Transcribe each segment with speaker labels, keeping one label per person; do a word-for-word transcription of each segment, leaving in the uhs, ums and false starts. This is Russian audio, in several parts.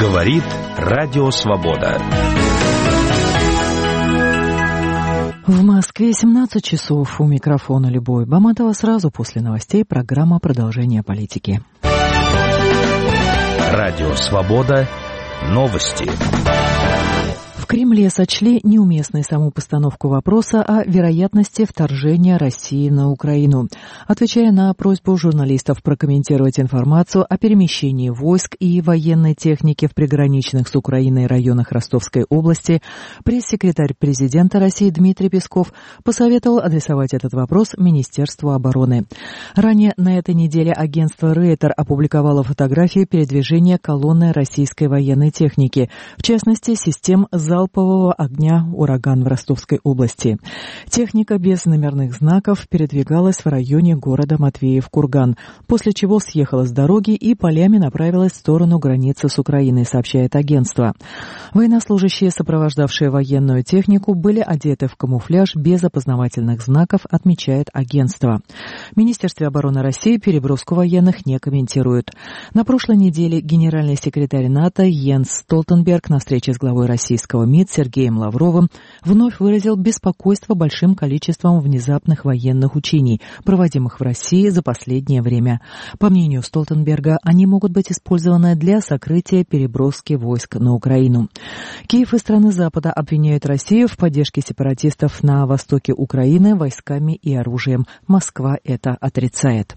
Speaker 1: Говорит Радио Свобода.
Speaker 2: В Москве семнадцать часов. У микрофона Любовь Баматова. Сразу после новостей программа «Продолжение политики».
Speaker 1: Радио Свобода. Новости.
Speaker 2: В Кремле сочли неуместной саму постановку вопроса о вероятности вторжения России на Украину. Отвечая на просьбу журналистов прокомментировать информацию о перемещении войск и военной техники в приграничных с Украиной районах Ростовской области, пресс-секретарь президента России Дмитрий Песков посоветовал адресовать этот вопрос Министерству обороны. Ранее на этой неделе агентство Рейтер опубликовало фотографии передвижения колонны российской военной техники, в частности, систем залпового залпового огня «Ураган» в Ростовской области. Техника без номерных знаков передвигалась в районе города Матвеев-Курган, после чего съехала с дороги и полями направилась в сторону границы с Украиной, сообщает агентство. Военнослужащие, сопровождавшие военную технику, были одеты в камуфляж без опознавательных знаков, отмечает агентство. В Министерстве обороны России переброску военных не комментируют. На прошлой неделе генеральный секретарь НАТО Йенс Столтенберг на встрече с главой российского МИД Сергеем Лавровым вновь выразил беспокойство большим количеством внезапных военных учений, проводимых в России за последнее время. По мнению Столтенберга, они могут быть использованы для сокрытия переброски войск на Украину. Киев и страны Запада обвиняют Россию в поддержке сепаратистов на востоке Украины войсками и оружием. Москва это отрицает.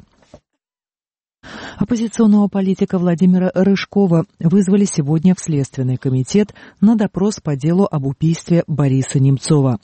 Speaker 2: Оппозиционного политика Владимира Рыжкова вызвали сегодня в Следственный комитет на допрос по делу об убийстве Бориса Немцова.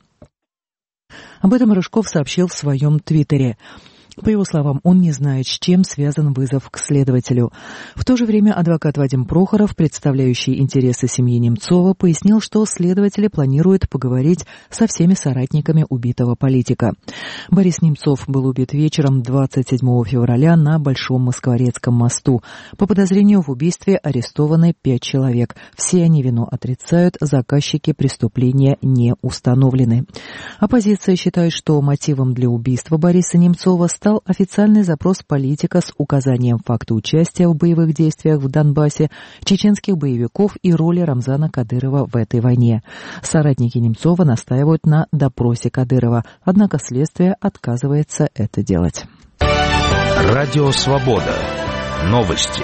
Speaker 2: Об этом Рыжков сообщил в своем твиттере. По его словам, он не знает, с чем связан вызов к следователю. В то же время адвокат Вадим Прохоров, представляющий интересы семьи Немцова, пояснил, что следователи планируют поговорить со всеми соратниками убитого политика. Борис Немцов был убит вечером двадцать седьмого февраля на Большом Москворецком мосту. По подозрению в убийстве арестованы пять человек. Все они вину отрицают, заказчики преступления не установлены. Оппозиция считает, что мотивом для убийства Бориса Немцова стал официальный запрос политика с указанием факта участия в боевых действиях в Донбассе, чеченских боевиков и роли Рамзана Кадырова в этой войне. Соратники Немцова настаивают на допросе Кадырова, однако следствие отказывается это делать.
Speaker 1: Радио Свобода. Новости.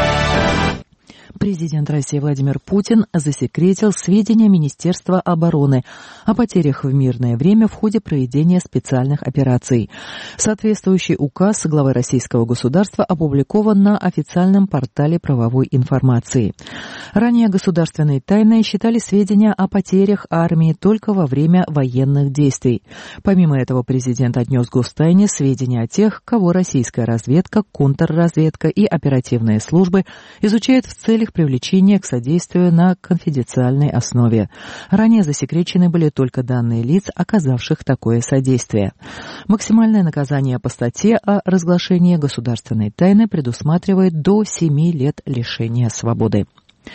Speaker 2: Президент России Владимир Путин засекретил сведения Министерства обороны о потерях в мирное время в ходе проведения специальных операций. Соответствующий указ главы российского государства опубликован на официальном портале правовой информации. Ранее государственной тайной считали сведения о потерях армии только во время военных действий. Помимо этого, президент отнес гостайне сведения о тех, кого российская разведка, контрразведка и оперативные службы изучают в целях привлечения к содействию на конфиденциальной основе. Ранее засекречены были только данные лиц, оказавших такое содействие. Максимальное наказание по статье о разглашении государственной тайны предусматривает до семи лет лишения свободы.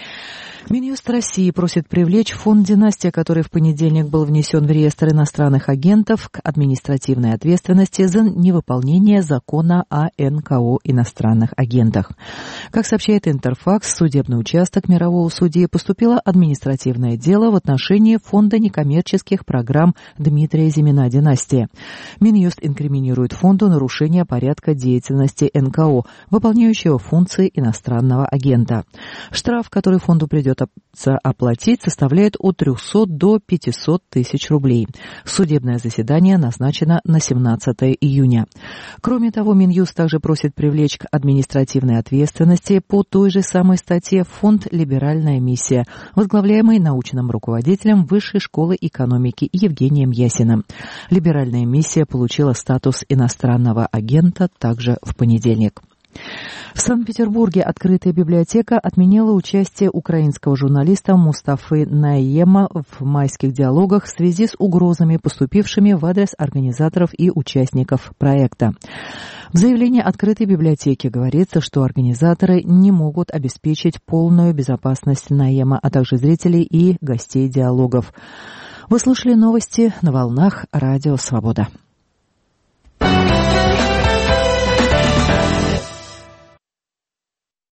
Speaker 2: Минюст России просит привлечь фонд «Династия», который в понедельник был внесен в реестр иностранных агентов, к административной ответственности за невыполнение закона о эн ка о иностранных агентах. Как сообщает Интерфакс, в судебный участок мирового судьи поступило административное дело в отношении фонда некоммерческих программ Дмитрия Зимина «Династия». Минюст инкриминирует фонду нарушение порядка деятельности эн ка о, выполняющего функции иностранного агента. Штраф, который фонду придется оплатить, составляет от трехсот до пятисот тысяч рублей. Судебное заседание назначено на семнадцатое июня. Кроме того, Минюст также просит привлечь к административной ответственности по той же самой статье фонд «Либеральная миссия», возглавляемый научным руководителем Высшей школы экономики Евгением Ясиным. «Либеральная миссия» получила статус иностранного агента также в понедельник. В Санкт-Петербурге открытая библиотека отменила участие украинского журналиста Мустафы Наема в майских диалогах в связи с угрозами, поступившими в адрес организаторов и участников проекта. В заявлении открытой библиотеки говорится, что организаторы не могут обеспечить полную безопасность Наема, а также зрителей и гостей диалогов. Вы слушали новости на волнах Радио Свобода.